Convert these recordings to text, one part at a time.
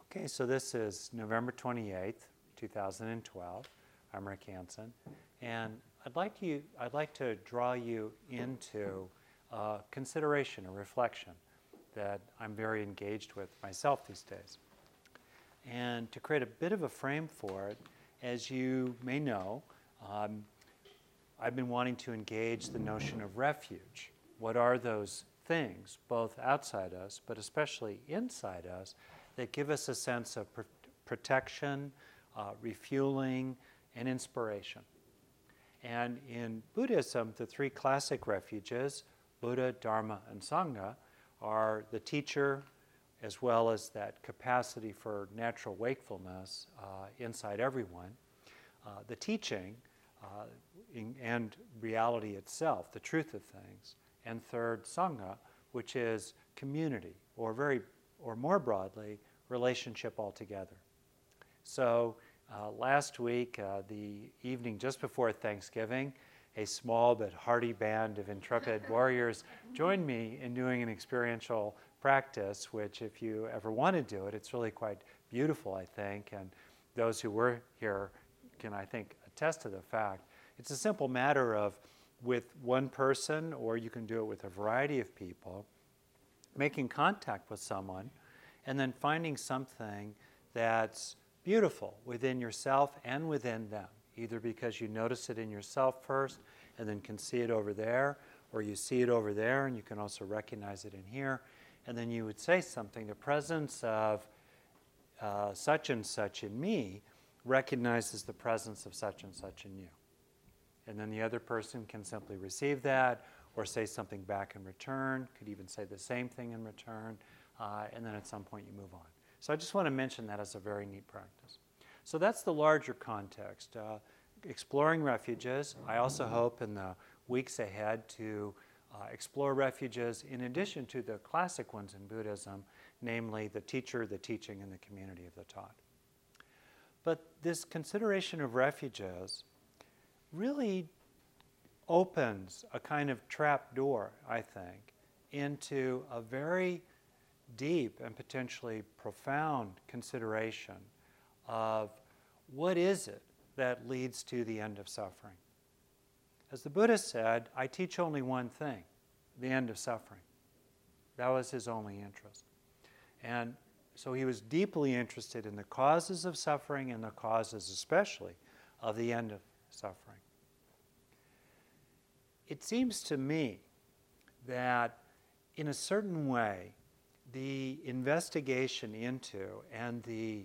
Okay, so this is November 28th, 2012. I'm Rick Hansen, and I'd like to draw you into consideration, a reflection that I'm very engaged with myself these days. And to create a bit of a frame for it, as you may know, I've been wanting to engage the notion of refuge. What are those things, both outside us, but especially inside us, that give us a sense of protection, refueling, and inspiration? And in Buddhism, the three classic refuges, Buddha, Dharma, and Sangha, are the teacher, as well as that capacity for natural wakefulness inside everyone, the teaching, and reality itself, the truth of things, and third, Sangha, which is community, or more broadly, relationship altogether. So last week, the evening just before Thanksgiving, a small but hearty band of intrepid warriors joined me in doing an experiential practice, which if you ever want to do it, it's really quite beautiful, I think, and those who were here can, I think, attest to the fact. It's a simple matter of, with one person, or you can do it with a variety of people, making contact with someone, and then finding something that's beautiful within yourself and within them, either because you notice it in yourself first and then can see it over there, or you see it over there and you can also recognize it in here, and then you would say something. The presence of such and such in me recognizes the presence of such and such in you. And then the other person can simply receive that or say something back in return, could even say the same thing in return, and then at some point you move on. So I just want to mention that as a very neat practice. So that's the larger context. Exploring refuges. I also hope in the weeks ahead to explore refuges in addition to the classic ones in Buddhism, namely the teacher, the teaching, and the community of the taught. But this consideration of refuges really opens a kind of trap door, I think, into a very deep and potentially profound consideration of what is it that leads to the end of suffering. As the Buddha said, I teach only one thing, the end of suffering. That was his only interest. And so he was deeply interested in the causes of suffering and the causes especially of the end of suffering. It seems to me that in a certain way, the investigation into and the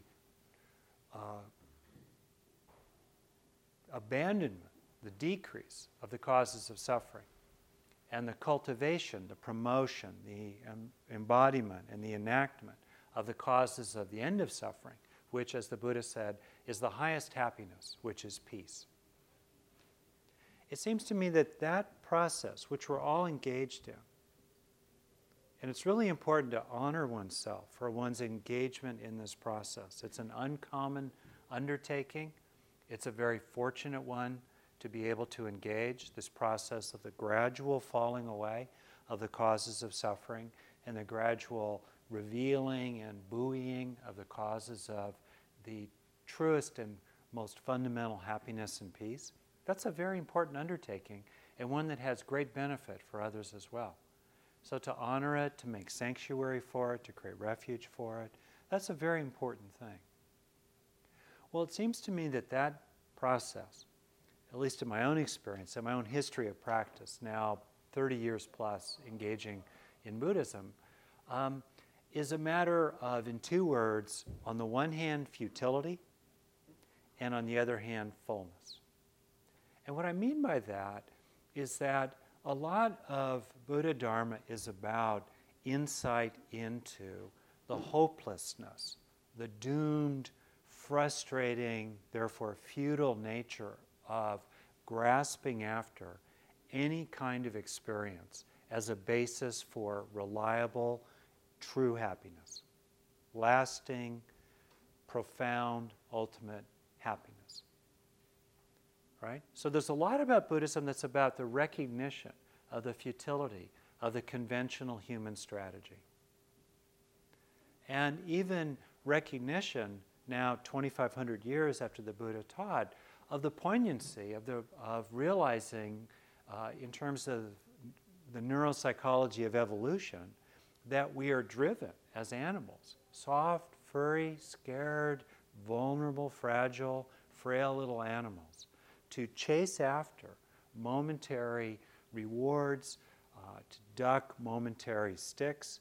abandonment, the decrease of the causes of suffering, and the cultivation, the promotion, the embodiment, and the enactment of the causes of the end of suffering, which, as the Buddha said, is the highest happiness, which is peace. It seems to me that that process, which we're all engaged in, and it's really important to honor oneself for one's engagement in this process. It's an uncommon undertaking. It's a very fortunate one to be able to engage this process of the gradual falling away of the causes of suffering and the gradual revealing and buoying of the causes of the truest and most fundamental happiness and peace. That's a very important undertaking, and one that has great benefit for others as well. So to honor it, to make sanctuary for it, to create refuge for it, that's a very important thing. Well, it seems to me that that process, at least in my own experience, in my own history of practice, now 30 years plus engaging in Buddhism, is a matter of, in two words, on the one hand, futility, and on the other hand, fullness. And what I mean by that is that a lot of Buddha Dharma is about insight into the hopelessness, the doomed, frustrating, therefore futile nature of grasping after any kind of experience as a basis for reliable, true happiness, lasting, profound, ultimate happiness. Right? So there's a lot about Buddhism that's about the recognition of the futility of the conventional human strategy. And even recognition now 2,500 years after the Buddha taught of the poignancy of realizing in terms of the neuropsychology of evolution that we are driven as animals, soft, furry, scared, vulnerable, fragile, frail little animals, to chase after momentary rewards, to duck momentary sticks,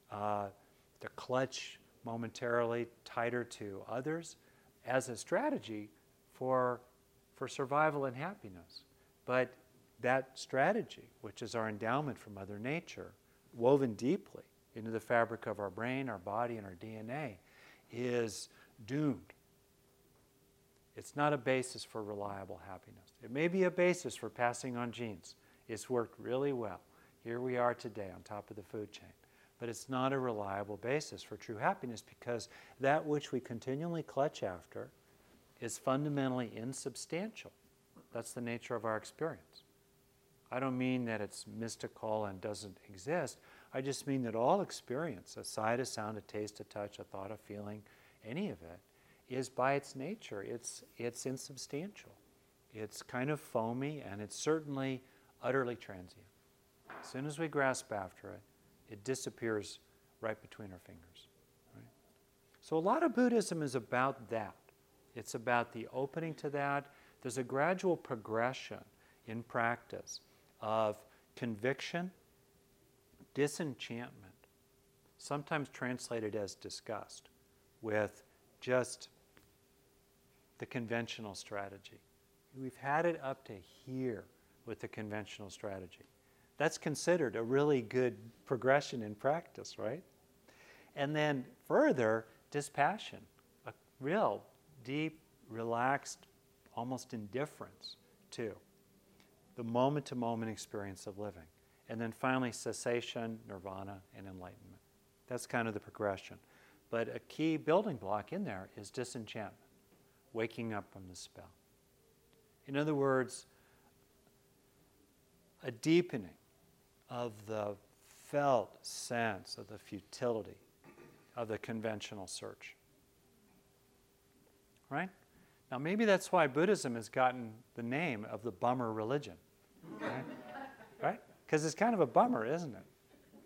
to clutch momentarily tighter to others as a strategy for survival and happiness. But that strategy, which is our endowment from Mother Nature, woven deeply into the fabric of our brain, our body, and our DNA, is doomed. It's not a basis for reliable happiness. It may be a basis for passing on genes. It's worked really well. Here we are today on top of the food chain. But it's not a reliable basis for true happiness, because that which we continually clutch after is fundamentally insubstantial. That's the nature of our experience. I don't mean that it's mystical and doesn't exist. I just mean that all experience, a sight, a sound, a taste, a touch, a thought, a feeling, any of it, is by its nature, it's insubstantial. It's kind of foamy, and it's certainly utterly transient. As soon as we grasp after it, it disappears right between our fingers. Right? So a lot of Buddhism is about that. It's about the opening to that. There's a gradual progression in practice of conviction, disenchantment, sometimes translated as disgust, with just the conventional strategy. We've had it up to here with the conventional strategy. That's considered a really good progression in practice, right? And then further, dispassion, a real deep, relaxed, almost indifference to the moment-to-moment experience of living. And then finally, cessation, nirvana, and enlightenment. That's kind of the progression. But a key building block in there is disenchantment, waking up from the spell. In other words, a deepening of the felt sense of the futility of the conventional search. Right? Now, maybe that's why Buddhism has gotten the name of the bummer religion. Right? Because it's kind of a bummer, isn't it?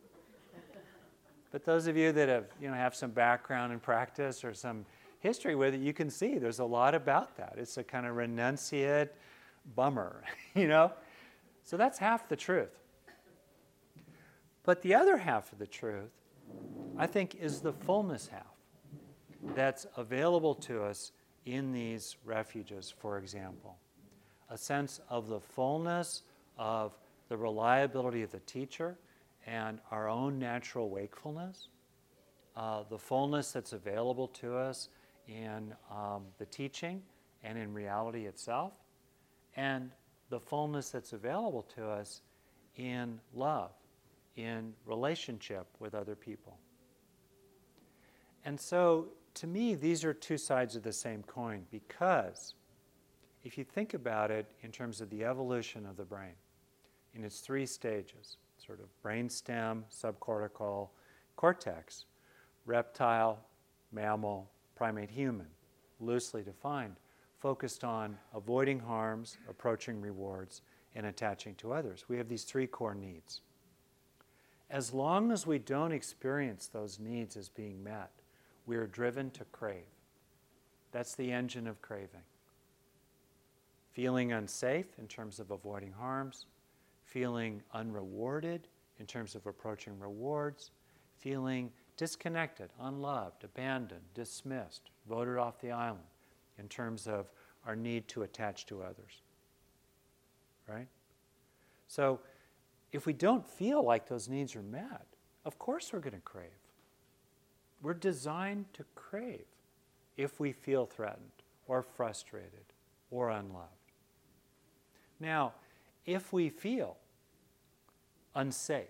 But those of you that have some background in practice or some history with it, you can see there's a lot about that. It's a kind of renunciate bummer, So that's half the truth. But the other half of the truth, I think, is the fullness half that's available to us in these refuges, for example. A sense of the fullness of the reliability of the teacher and our own natural wakefulness, the fullness that's available to us in the teaching and in reality itself, and the fullness that's available to us in love, in relationship with other people. And so, to me, these are two sides of the same coin, because if you think about it in terms of the evolution of the brain, in its three stages, sort of brainstem, subcortical, cortex, reptile, mammal, primate, human, loosely defined, focused on avoiding harms, approaching rewards, and attaching to others. We have these three core needs. As long as we don't experience those needs as being met, we are driven to crave. That's the engine of craving. Feeling unsafe in terms of avoiding harms, feeling unrewarded in terms of approaching rewards, feeling disconnected, unloved, abandoned, dismissed, voted off the island in terms of our need to attach to others. Right? So, if we don't feel like those needs are met, of course we're going to crave. We're designed to crave if we feel threatened or frustrated or unloved. Now, if we feel unsafe,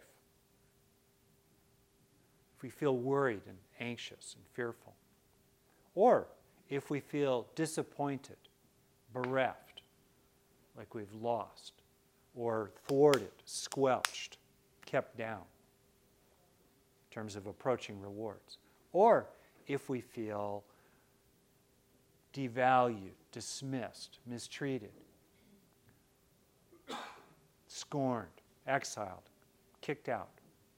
if we feel worried and anxious and fearful, or if we feel disappointed, bereft, like we've lost, or thwarted, squelched, kept down in terms of approaching rewards, or if we feel devalued, dismissed, mistreated, scorned, exiled, kicked out.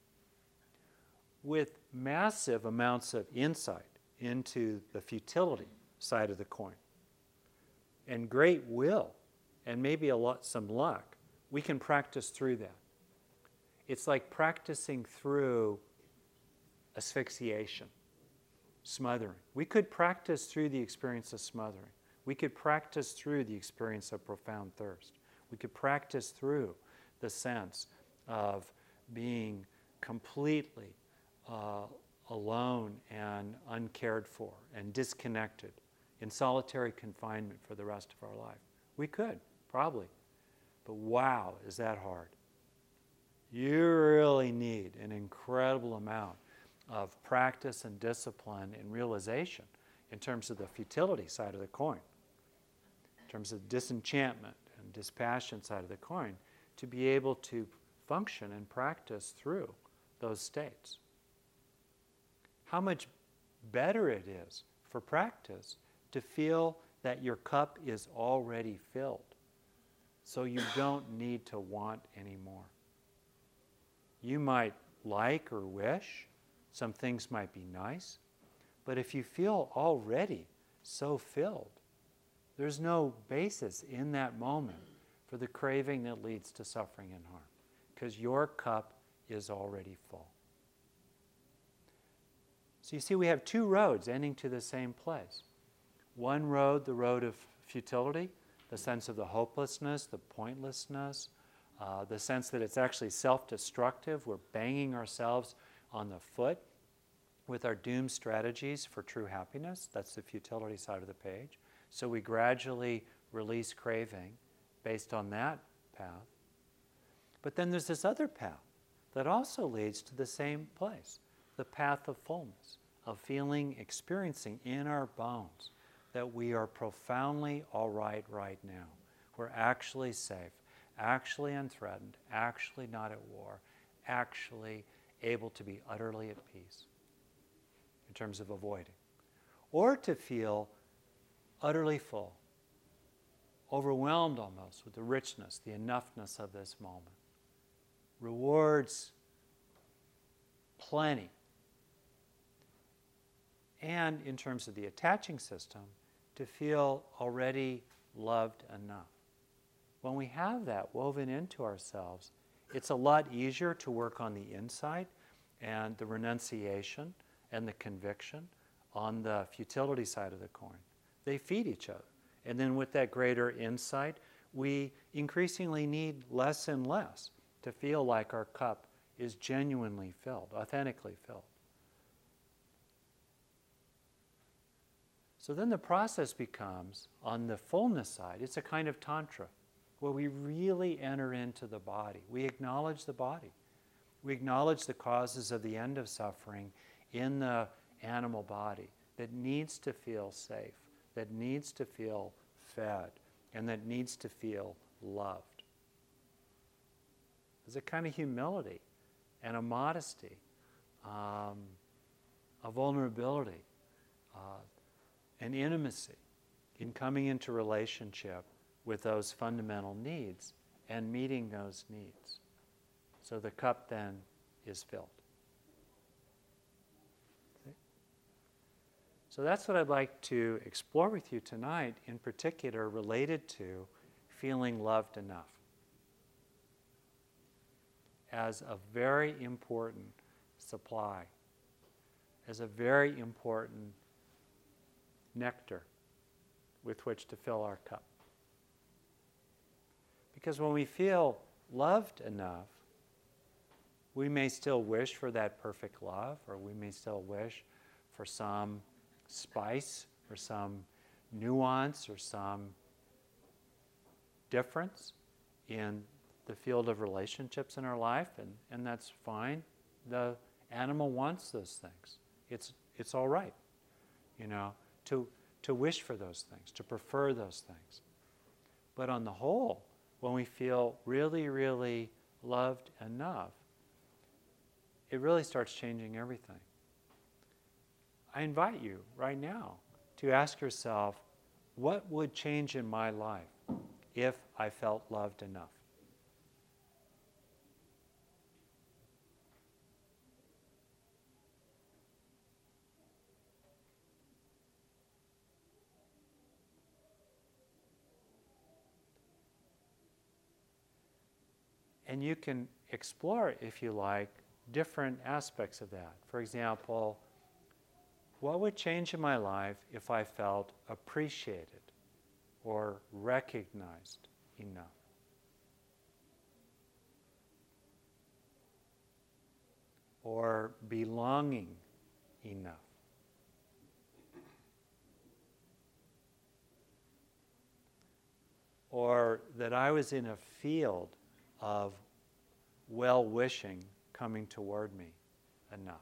With massive amounts of insight into the futility side of the coin and great will and maybe some luck, we can practice through that. It's like practicing through asphyxiation, smothering. We could practice through the experience of smothering. We could practice through the experience of profound thirst. We could practice through the sense of being completely alone and uncared for and disconnected in solitary confinement for the rest of our life. We could, probably. But wow, is that hard. You really need an incredible amount of practice and discipline and realization in terms of the futility side of the coin, in terms of disenchantment and dispassion side of the coin, to be able to function and practice through those states. How much better it is for practice to feel that your cup is already filled, so you don't need to want anymore. You might like or wish, some things might be nice, but if you feel already so filled, there's no basis in that moment for the craving that leads to suffering and harm, because your cup is already full. So you see, we have two roads ending to the same place. One road, the road of futility, the sense of the hopelessness, the pointlessness, the sense that it's actually self-destructive. We're banging ourselves on the foot with our doomed strategies for true happiness. That's the futility side of the page. So we gradually release craving based on that path. But then there's this other path that also leads to the same place, the path of fullness, of feeling, experiencing in our bones that we are profoundly all right right now. We're actually safe, actually unthreatened, actually not at war, actually able to be utterly at peace in terms of avoiding. Or to feel utterly full, overwhelmed almost with the richness, the enoughness of this moment. Rewards plenty. And in terms of the attaching system, to feel already loved enough. When we have that woven into ourselves, it's a lot easier to work on the inside and the renunciation and the conviction on the futility side of the coin. They feed each other. And then with that greater insight, we increasingly need less and less to feel like our cup is genuinely filled, authentically filled. So then the process becomes, on the fullness side, it's a kind of tantra, where we really enter into the body. We acknowledge the body. We acknowledge the causes of the end of suffering in the animal body that needs to feel safe, that needs to feel fed, and that needs to feel loved. There's a kind of humility and a modesty, a vulnerability, an intimacy in coming into relationship with those fundamental needs and meeting those needs. So the cup then is filled. See? So that's what I'd like to explore with you tonight, in particular related to feeling loved enough as a very important supply, as a very important nectar with which to fill our cup. Because when we feel loved enough, we may still wish for that perfect love, or we may still wish for some spice, or some nuance, or some difference in the field of relationships in our life, and that's fine. The animal wants those things. It's all right, to wish for those things, to prefer those things. But on the whole, when we feel really, really loved enough, it really starts changing everything. I invite you right now to ask yourself, what would change in my life if I felt loved enough? And you can explore, if you like, different aspects of that. For example, what would change in my life if I felt appreciated or recognized enough? Or belonging enough? Or that I was in a field of well-wishing coming toward me enough?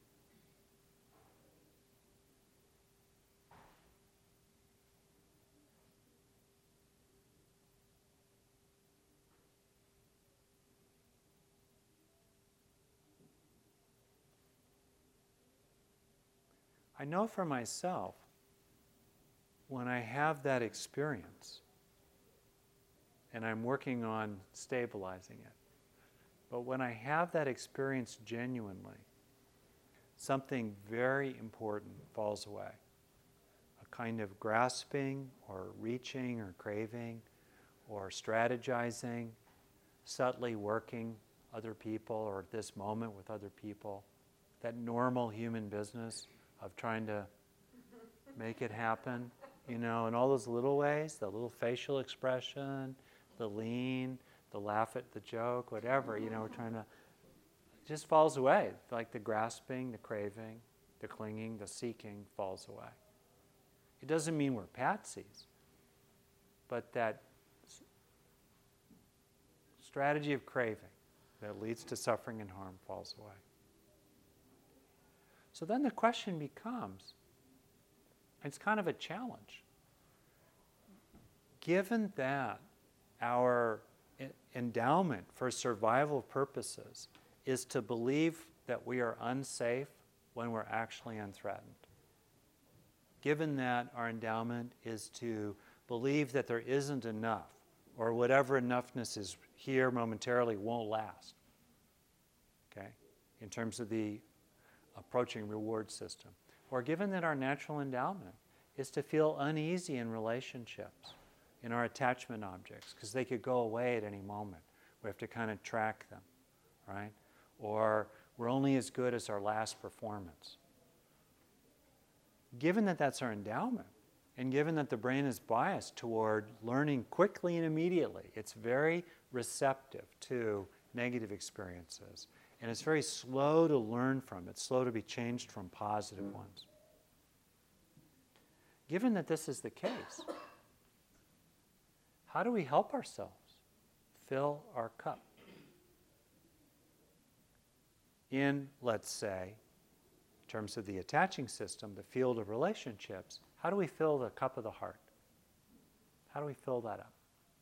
I know for myself, when I have that experience, and I'm working on stabilizing it, but when I have that experience genuinely, something very important falls away. A kind of grasping or reaching or craving or strategizing, subtly working other people or at this moment with other people, that normal human business of trying to make it happen, you know, in all those little ways, the little facial expression, the lean, the laugh at the joke, whatever, you know, we're trying to, it just falls away. Like the grasping, the craving, the clinging, the seeking falls away. It doesn't mean we're patsies, but that strategy of craving that leads to suffering and harm falls away. So then the question becomes, it's kind of a challenge. Given that our endowment for survival purposes is to believe that we are unsafe when we're actually unthreatened, given that our endowment is to believe that there isn't enough, or whatever enoughness is here momentarily won't last, okay, in terms of the approaching reward system, or given that our natural endowment is to feel uneasy in relationships, in our attachment objects, because they could go away at any moment. We have to kind of track them, right? Or we're only as good as our last performance. Given that that's our endowment, and given that the brain is biased toward learning quickly and immediately, it's very receptive to negative experiences, and it's very slow to learn from, it's slow to be changed from positive ones. Given that this is the case, how do we help ourselves fill our cup? In, let's say, in terms of the attaching system, the field of relationships, how do we fill the cup of the heart? How do we fill that up?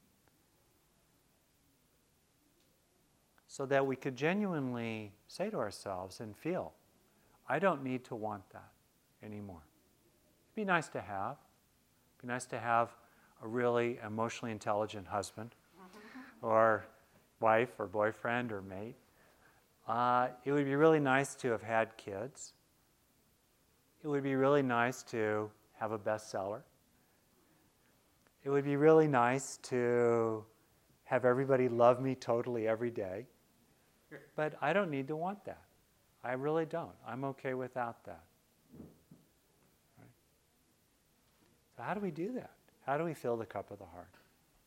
So that we could genuinely say to ourselves and feel, I don't need to want that anymore. It'd be nice to have. It'd be nice to have a really emotionally intelligent husband or wife or boyfriend or mate. It would be really nice to have had kids. It would be really nice to have a bestseller. It would be really nice to have everybody love me totally every day. But I don't need to want that. I really don't. I'm okay without that. Right? So how do we do that? How do we fill the cup of the heart?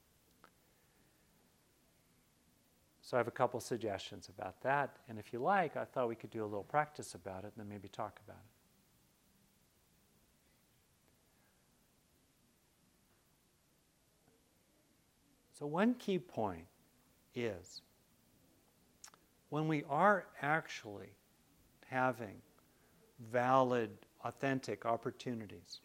So I have a couple suggestions about that. And if you like, I thought we could do a little practice about it and then maybe talk about it. So one key point is when we are actually having valid, authentic opportunities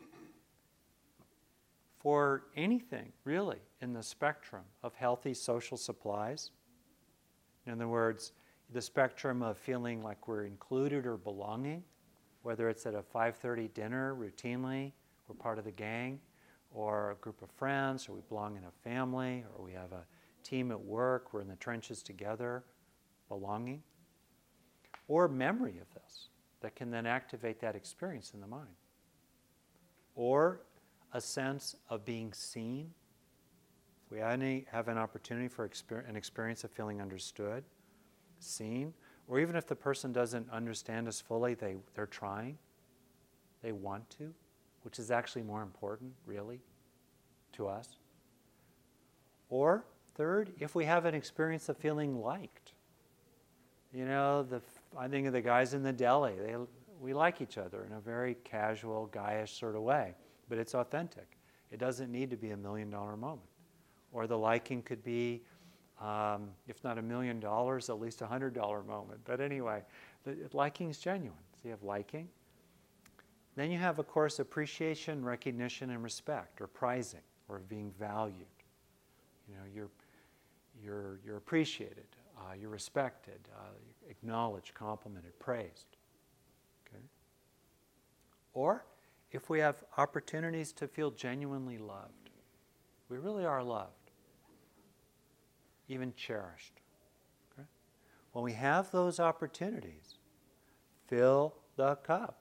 for anything, really, in the spectrum of healthy social supplies, in other words, the spectrum of feeling like we're included or belonging, whether it's at a 5:30 dinner routinely, we're part of the gang, or a group of friends, or we belong in a family, or we have a team at work, we're in the trenches together, belonging, or memory of this that can then activate that experience in the mind, or a sense of being seen. If we have an opportunity for an experience of feeling understood, seen, or even if the person doesn't understand us fully, they're trying, they want to, which is actually more important, really, to us. Or third, if we have an experience of feeling liked. You know, I think of the guys in the deli. We like each other in a very casual, guyish sort of way, but it's authentic. It doesn't need to be $1 million moment. Or the liking could be, if not $1 million, at least a $100 moment. But anyway, liking is genuine. So you have liking. Then you have, of course, appreciation, recognition, and respect, or prizing, or being valued. You know, you're appreciated, you're respected, acknowledged, complimented, praised. Okay? Or if we have opportunities to feel genuinely loved, we really are loved, even cherished. Okay? When we have those opportunities, fill the cup.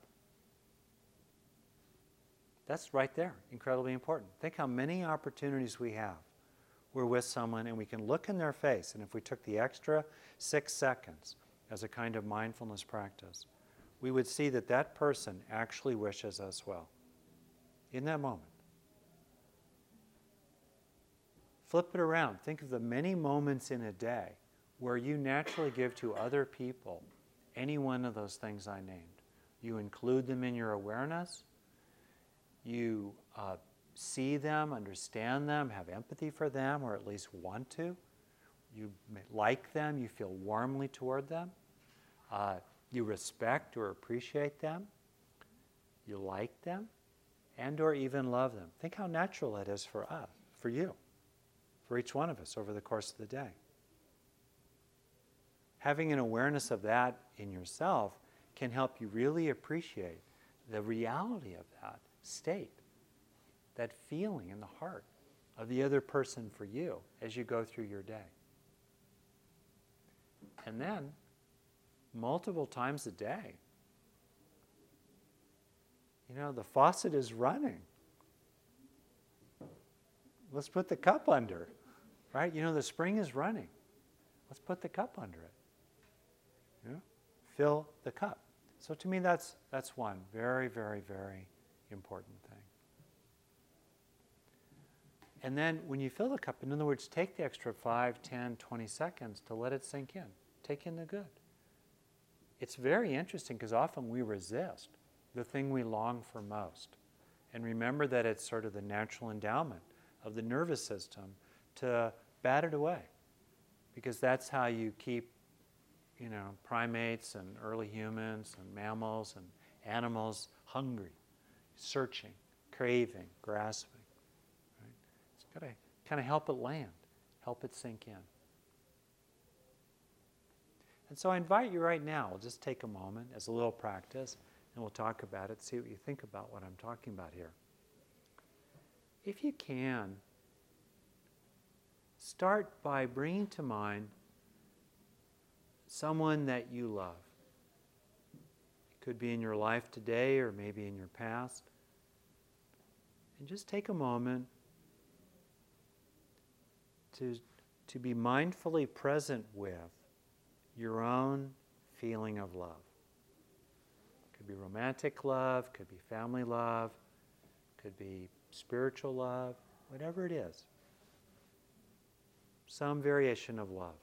That's right there, incredibly important. Think how many opportunities we have. We're with someone and we can look in their face, and if we took the extra 6 seconds as a kind of mindfulness practice, we would see that that person actually wishes us well in that moment. Flip it around. Think of the many moments in a day where you naturally give to other people any one of those things I named. You include them in your awareness. You see them, understand them, have empathy for them, or at least want to. You like them, you feel warmly toward them. You respect or appreciate them. You like them, and or even love them. Think how natural that is for us, for you, for each one of us over the course of the day. Having an awareness of that in yourself can help you really appreciate the reality of that state, that feeling in the heart of the other person for you as you go through your day. And then, multiple times a day, you know, the faucet is running. Let's put the cup under, right? You know, the spring is running. Let's put the cup under it. You know? Fill the cup. So to me, that's one very, very, very important thing. And then when you fill the cup, in other words, take the extra 5, 10, 20 seconds to let it sink in. Take in the good. It's very interesting because often we resist the thing we long for most. And remember that it's sort of the natural endowment of the nervous system to bat it away. Because that's how you keep, you know, primates and early humans and mammals and animals hungry, searching, craving, grasping. Right? It's got to kind of help it land, help it sink in. And so I invite you right now, we'll just take a moment as a little practice, and we'll talk about it, see what you think about what I'm talking about here. If you can, start by bringing to mind someone that you love. It could be in your life today or maybe in your past. And just take a moment to be mindfully present with your own feeling of love. Could be romantic love, could be family love, could be spiritual love, whatever it is. Some variation of love.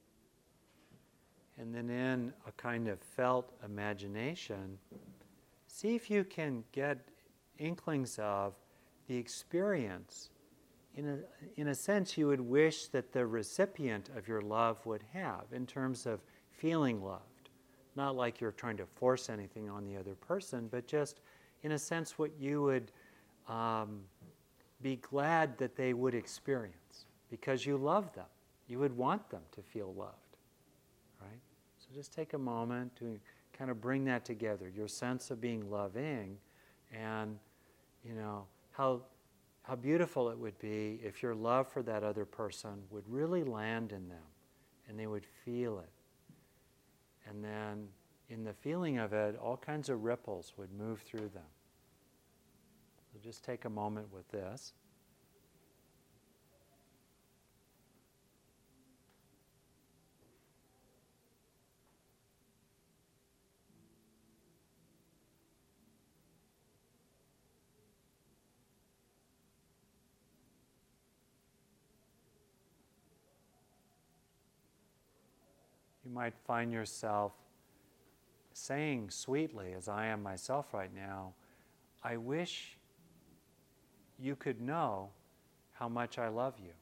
And then in a kind of felt imagination, see if you can get inklings of the experience. In a sense, you would wish that the recipient of your love would have in terms of feeling loved. Not like you're trying to force anything on the other person, but just in a sense what you would be glad that they would experience because you love them. You would want them to feel loved, right? So just take a moment to kind of bring that together, your sense of being loving, and how beautiful it would be if your love for that other person would really land in them and they would feel it. And then in the feeling of it, all kinds of ripples would move through them. So just take a moment with this. You might find yourself saying sweetly, as I am myself right now, I wish you could know how much I love you.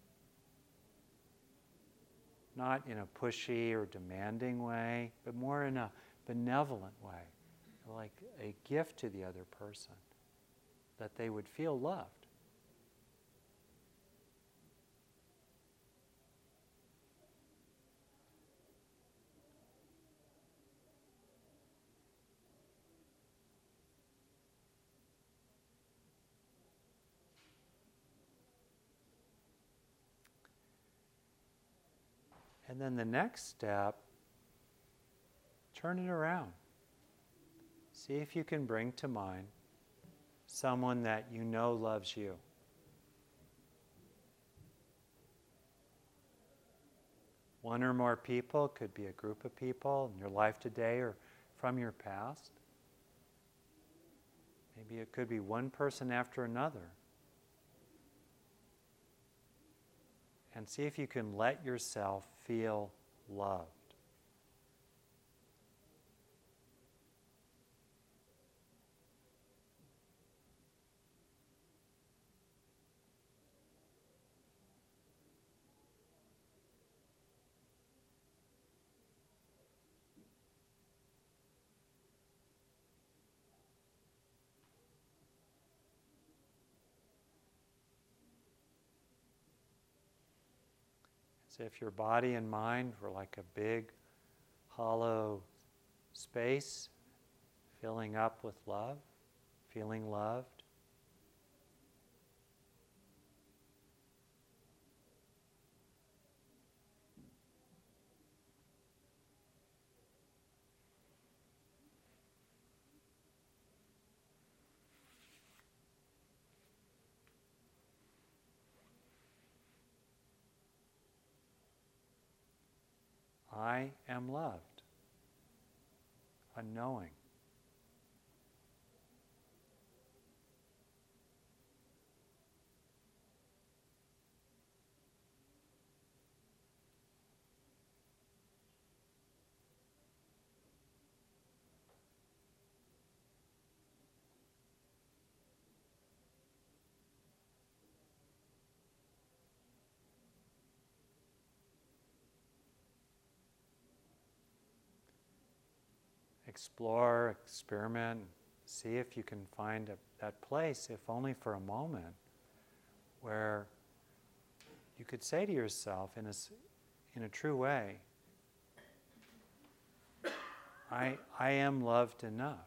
Not in a pushy or demanding way, but more in a benevolent way, like a gift to the other person, that they would feel loved. And then the next step, turn it around. See if you can bring to mind someone that you know loves you. One or more people, could be a group of people in your life today or from your past. Maybe it could be one person after another. And see if you can let yourself feel loved. So if your body and mind were like a big, hollow space, filling up with love, feeling loved. I am loved, a knowing. Explore, experiment, see if you can find that place, if only for a moment, where you could say to yourself in a true way, I am loved enough.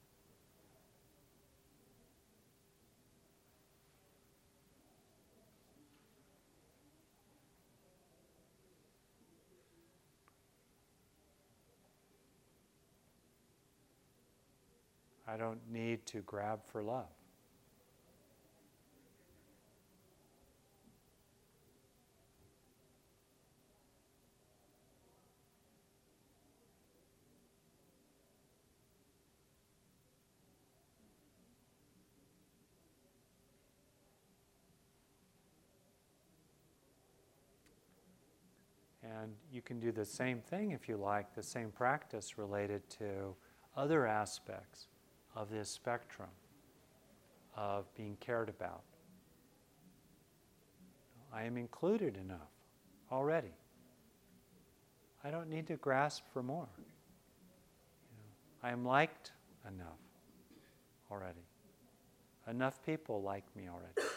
I don't need to grab for love. And you can do the same thing if you like, the same practice related to other aspects of this spectrum of being cared about. I am included enough already. I don't need to grasp for more. I am liked enough already. Enough people like me already.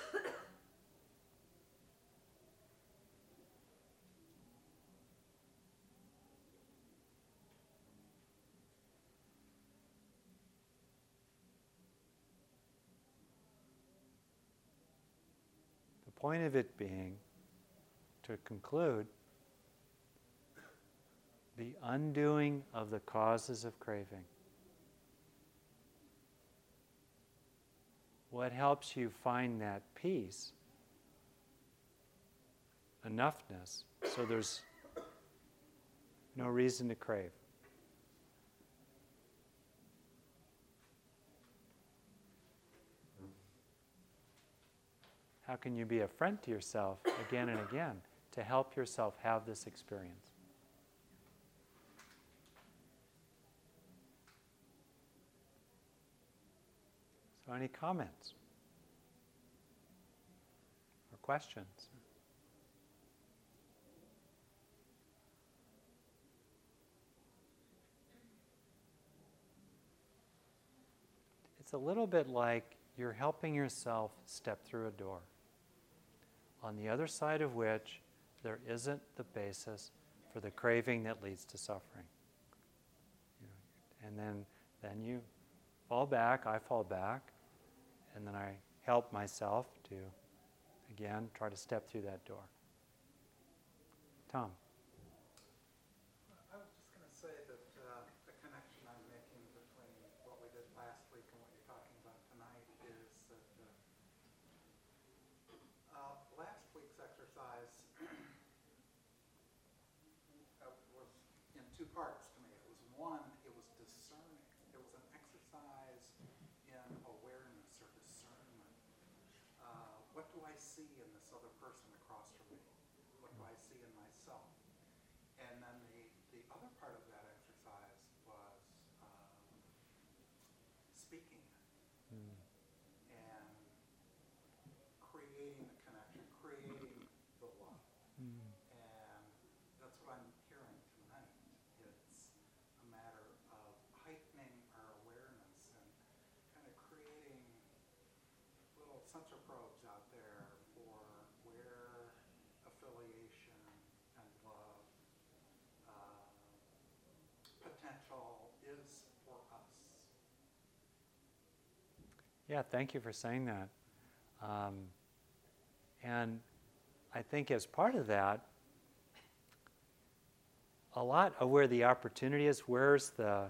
The point of it being, to conclude, the undoing of the causes of craving. What helps you find that peace, enoughness, so there's no reason to crave. How can you be a friend to yourself again and again to help yourself have this experience? So any comments or questions? It's a little bit like you're helping yourself step through a door, on the other side of which there isn't the basis for the craving that leads to suffering. And then you fall back, I fall back, and then I help myself to, again, try to step through that door. Tom. I was just going to say that the connection I'm making between what we did last week and what you're talking about tonight is that last week's exercise was in two parts to me. It was one, it was discerning. It was an exercise in awareness or discernment. What do I see in this other person across from me? What do I see in myself? And then the other part of that exercise was speaking and creating the connection, creating the love. And that's what I'm hearing tonight. It's a matter of heightening our awareness and kind of creating little sensor probes out there for where affiliation and love potential is for us. Yeah, thank you for saying that. And I think as part of that, a lot of where the opportunity is, where's the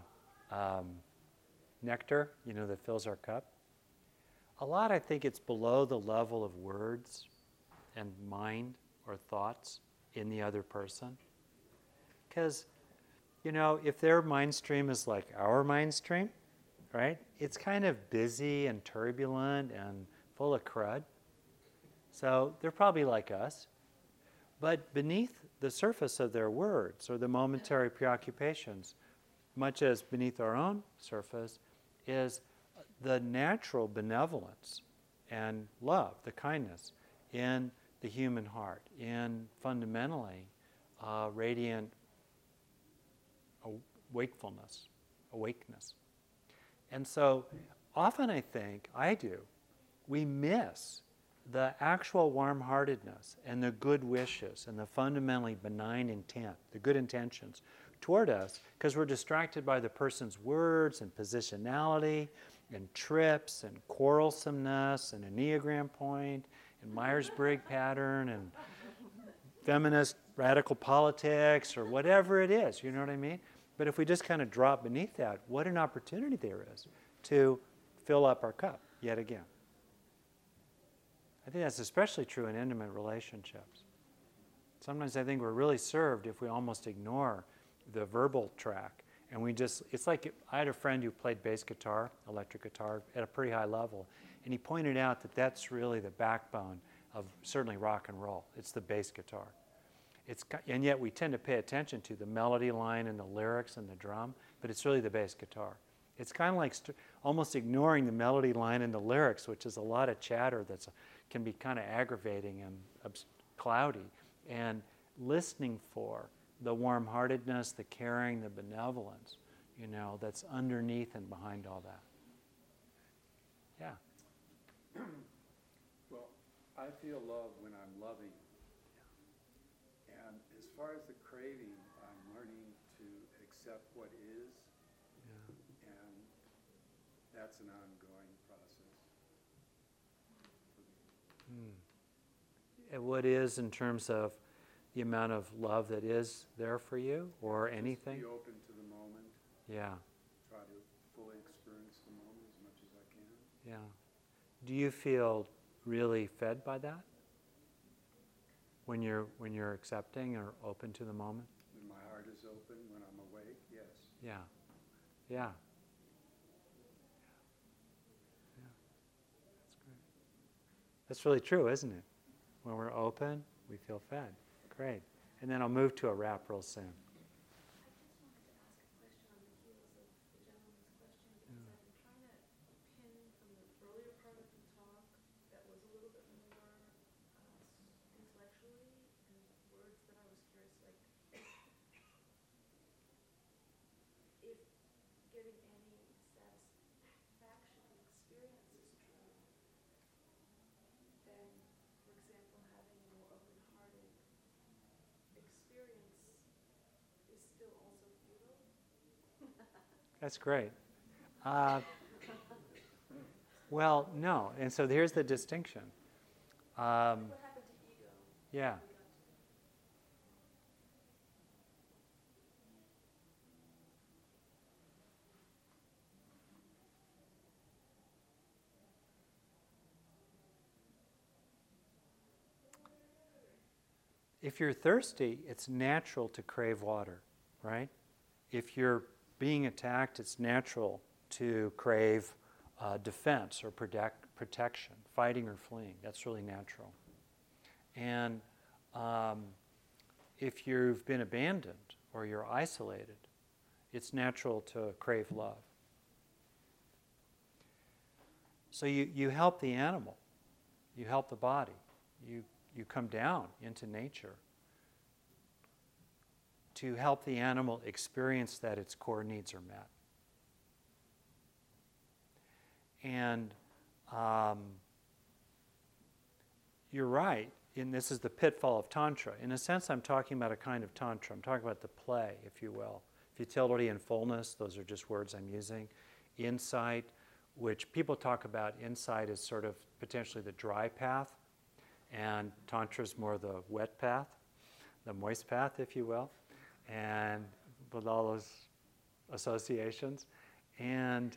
nectar, that fills our cup? A lot, I think it's below the level of words and mind or thoughts in the other person. Because, if their mind stream is like our mind stream, right? It's kind of busy and turbulent and full of crud. So they're probably like us. But beneath the surface of their words or the momentary preoccupations, much as beneath our own surface, is the natural benevolence and love, the kindness in the human heart, in fundamentally radiant wakefulness, awakeness. And so often I think, we miss the actual warm-heartedness and the good wishes and the fundamentally benign intent, the good intentions toward us, because we're distracted by the person's words and positionality and trips and quarrelsomeness and Enneagram point and Myers-Briggs pattern and feminist radical politics or whatever it is, you know what I mean? But if we just kind of drop beneath that, what an opportunity there is to fill up our cup yet again. I think that's especially true in intimate relationships. Sometimes I think we're really served if we almost ignore the verbal track. And it's like, I had a friend who played bass guitar, electric guitar, at a pretty high level. And he pointed out that that's really the backbone of certainly rock and roll. It's the bass guitar. And yet we tend to pay attention to the melody line and the lyrics and the drum, but it's really the bass guitar. It's kind of like almost ignoring the melody line in the lyrics, which is a lot of chatter that can be kind of aggravating and cloudy, and listening for the warm-heartedness, the caring, the benevolence, that's underneath and behind all that. Yeah. Well, I feel love when I'm loving. And as far as the craving, I'm learning to accept what is. Yeah. And that's an ongoing process. And what is in terms of the amount of love that is there for you, or anything? Be open to the moment. Yeah. Try to fully experience the moment as much as I can. Yeah. Do you feel really fed by that? When you're accepting or open to the moment? When my heart is open, when I'm awake, yes. Yeah. Yeah. Yeah. That's great. That's really true, isn't it? When we're open, we feel fed. Great. And then I'll move to a wrap real soon. I just wanted to ask a question on the heels of the gentleman's question, because I've been trying to pin from the earlier part of the talk that was a little bit more intellectually, and words that I was curious, like if getting any satisfaction experience is true, then, for example, having a more open-hearted experience is still also futile. That's great. Well, no. And so here's the distinction. What happened to ego? Yeah. If you're thirsty, it's natural to crave water, right? If you're being attacked, it's natural to crave defense or protection, fighting or fleeing. That's really natural. And if you've been abandoned or you're isolated, it's natural to crave love. So you help the animal, you help the body, you come down into nature to help the animal experience that its core needs are met. And you're right, and this is the pitfall of Tantra. In a sense, I'm talking about a kind of Tantra. I'm talking about the play, if you will. Futility and fullness, those are just words I'm using. Insight, which people talk about insight as sort of potentially the dry path, and Tantra is more the wet path, the moist path, if you will, and with all those associations. And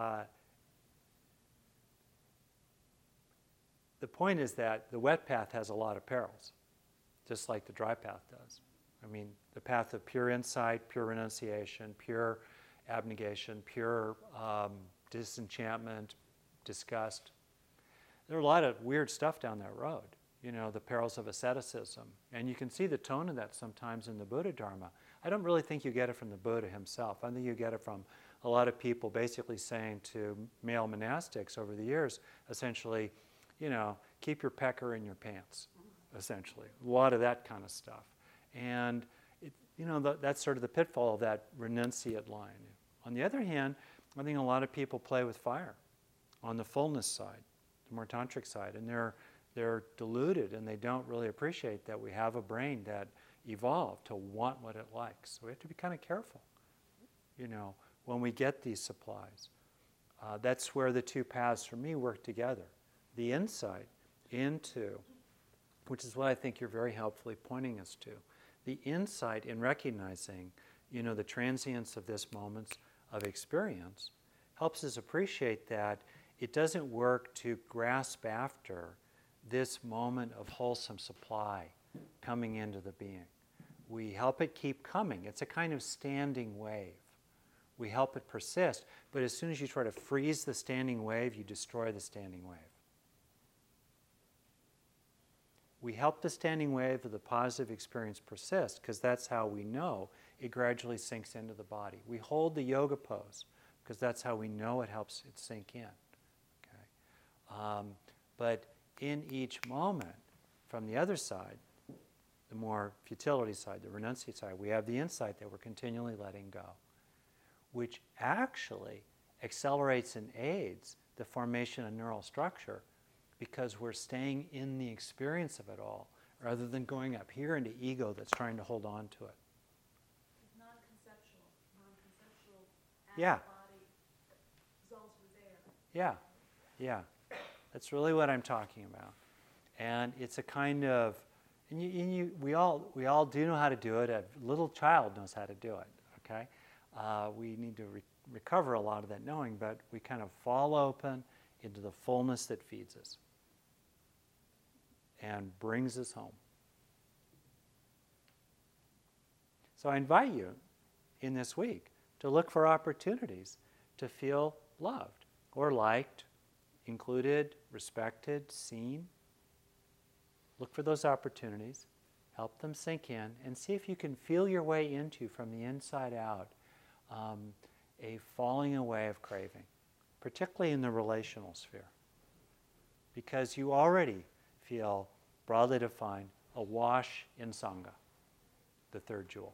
the point is that the wet path has a lot of perils, just like the dry path does. I mean, the path of pure insight, pure renunciation, pure abnegation, pure disenchantment, disgust. There are a lot of weird stuff down that road. The perils of asceticism. And you can see the tone of that sometimes in the Buddha Dharma. I don't really think you get it from the Buddha himself. I think you get it from a lot of people basically saying to male monastics over the years, essentially, keep your pecker in your pants, essentially. A lot of that kind of stuff. And, that's sort of the pitfall of that renunciate line. On the other hand, I think a lot of people play with fire on the fullness side, the more tantric side, and they're deluded and they don't really appreciate that we have a brain that evolved to want what it likes. So we have to be kind of careful, when we get these supplies. That's where the two paths for me work together. The insight into, which is what I think you're very helpfully pointing us to, the insight in recognizing, the transience of this moment of experience helps us appreciate that it doesn't work to grasp after this moment of wholesome supply coming into the being. We help it keep coming. It's a kind of standing wave. We help it persist, but as soon as you try to freeze the standing wave, you destroy the standing wave. We help the standing wave of the positive experience persist because that's how we know it gradually sinks into the body. We hold the yoga pose because that's how we know it helps it sink in. Okay? But in each moment, from the other side, the more futility side, the renunciate side, we have the insight that we're continually letting go, which actually accelerates and aids the formation of neural structure because we're staying in the experience of it all rather than going up here into ego that's trying to hold on to it. Non-conceptual Yeah. out-of-body zones were there. Yeah, yeah. That's really what I'm talking about. And it's a kind of, we all do know how to do it. A little child knows how to do it, okay? We need to recover a lot of that knowing, but we kind of fall open into the fullness that feeds us and brings us home. So I invite you in this week to look for opportunities to feel loved or liked, included, respected, seen. Look for those opportunities, help them sink in, and see if you can feel your way into, from the inside out, a falling away of craving, particularly in the relational sphere. Because you already feel, broadly defined, awash in Sangha, the third jewel.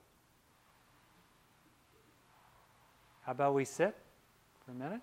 How about we sit for a minute?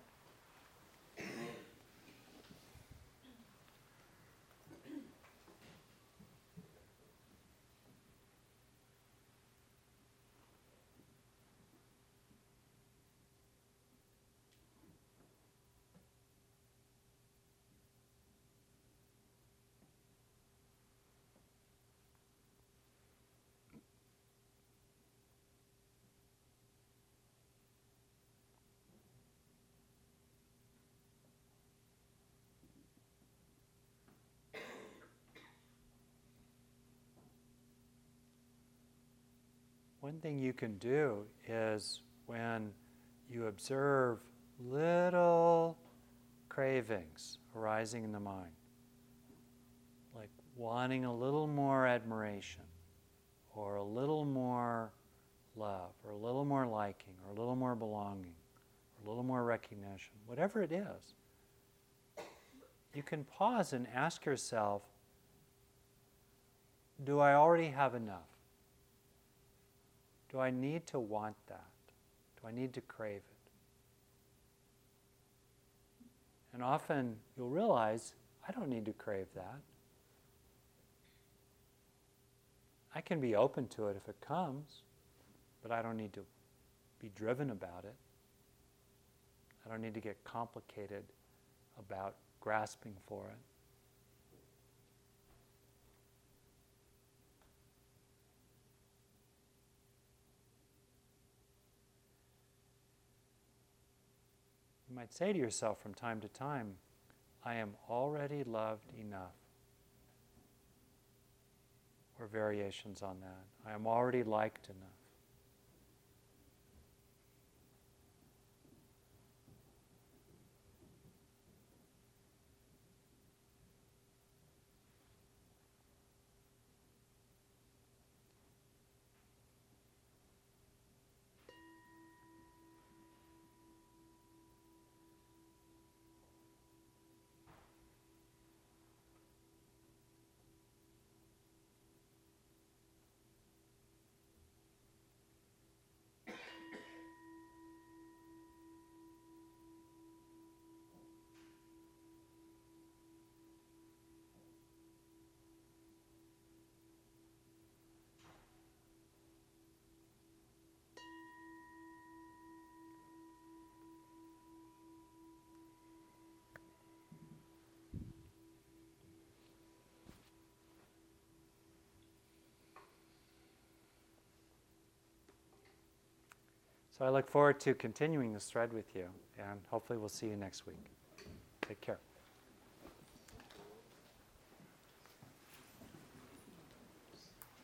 One thing you can do is when you observe little cravings arising in the mind, like wanting a little more admiration, or a little more love, or a little more liking, or a little more belonging, or a little more recognition, whatever it is, you can pause and ask yourself, do I already have enough? Do I need to want that? Do I need to crave it? And often you'll realize, I don't need to crave that. I can be open to it if it comes, but I don't need to be driven about it. I don't need to get complicated about grasping for it. You might say to yourself from time to time, I am already loved enough. Or variations on that. I am already liked enough. So I look forward to continuing this thread with you, and hopefully we'll see you next week. Take care.